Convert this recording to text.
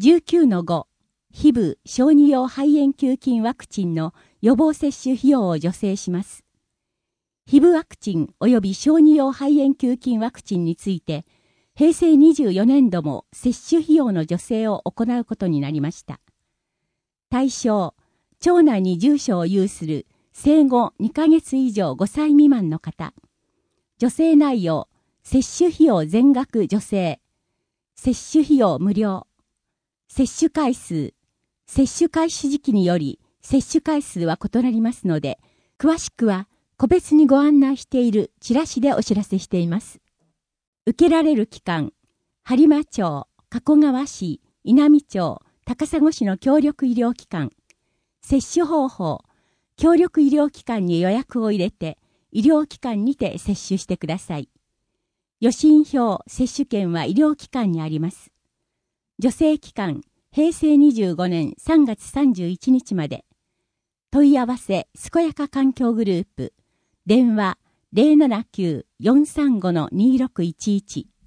19-5 非部小児用肺炎球菌ワクチンの予防接種費用を助成します。非部ワクチン及び小児用肺炎球菌ワクチンについて、平成24年度も接種費用の助成を行うことになりました。対象、町内に住所を有する生後2ヶ月以上5歳未満の方。助成内容、接種費用全額助成。接種費用無料。接種回数。接種開始時期により接種回数は異なりますので、詳しくは個別にご案内しているチラシでお知らせしています。受けられる機関、播磨町、加古川市、稲美町、高砂市の協力医療機関。接種方法、協力医療機関に予約を入れて、医療機関にて接種してください。予診票、接種券は医療機関にあります。助成期間、平成25年3月31日まで。問い合わせ、すこやか環境グループ。電話、079-435-2611。